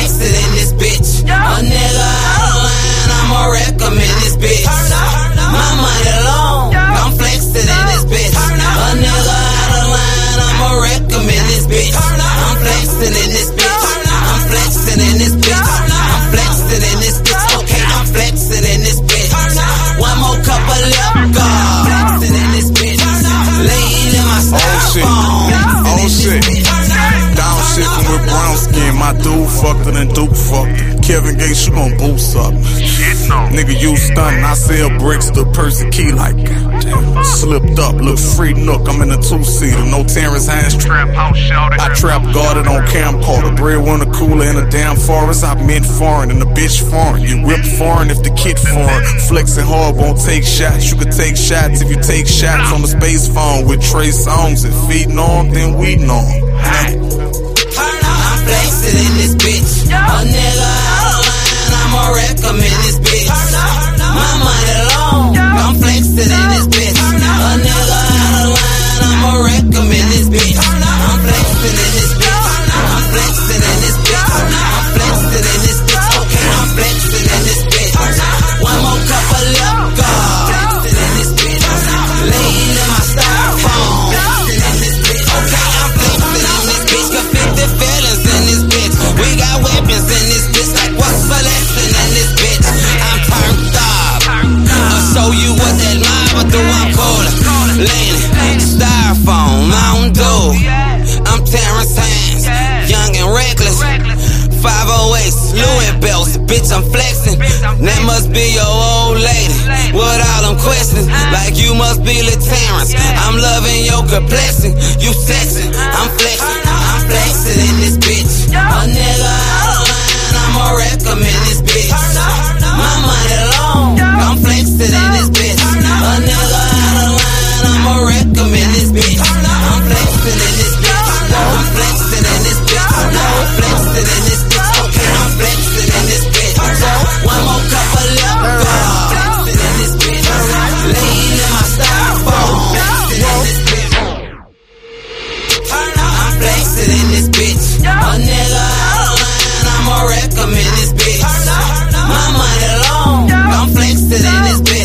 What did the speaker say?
flexing in this bitch. A nigga out of line, I'ma recommend this bitch. My money long, I'm flexing in this bitch. A nigga out of line, I'ma recommend this bitch. I'm flexing in this bitch. I'm flexing in this bitch. I'm flexing in this bitch. Okay, I'm flexing in this bitch. One more cup of lip gloss. Flexing in this bitch. Laying in my styrofoam. Oh shit. Down shit with brown skin. My dude fucked her and Duke fucked her. Kevin Gates, you gon' boost up. Nigga, you stuntin'. I sell bricks to Percy Key like goddamn. Slipped up, look free nook. I'm in a two-seater. No Terrence Hines trap house shouted. I trap guarded on camcorder. Breadwinner cooler in a damn forest. I meant foreign and the bitch foreign. You whip foreign if the kid foreign. Flexing hard won't take shots. You can take shots if you take shots on the space phone with Trey Songz and feeding on, then weeding on. I'm flexing in this bitch. A nigga out of line, I'ma recommend this bitch. My money long, I'm flexing in this bitch. A nigga out of line, I'ma recommend this bitch. I'm flexing in this bitch. I'm flexing in this bitch. I'm flexing in this bitch. Okay, I'm flexing in this bitch. One more cup of lip gloss. Flexing in this bitch. Laying in my styrofoam. Flexing in this bitch. Okay, I'm flexing in this bitch. Got 50 fellas in this bitch. We got weapons in this bitch. Like what's the lesson in this bitch? I'm turned up. I'll show you what that lava do. I'm colder. Laying styrofoam, Mountain Dew. I'm Terrence Hines, young and reckless. 508s, Louis belts, bitch, I'm flexing. That must be your old lady with all them questions. Like you must be Lil Terrence. I'm loving your complexion. You sexing, I'm flexing in this bitch. A nigga out of line, I'ma recommend this bitch. My money long, I'm flexing in this bitch. A nigga out of line, I'ma recommend this bitch. I'm flexing in this bitch. I'm flexing in this bitch. I'm flexing in this bitch. Okay, I'm flexing in this bitch. One more cup of lip gloss. Flexing in this bitch. Laying in my styrofoam. Flexing in this bitch. I'm flexing in this bitch. A nigga out of line, I'ma recommend this bitch. My money long, I'm flexing in this bitch.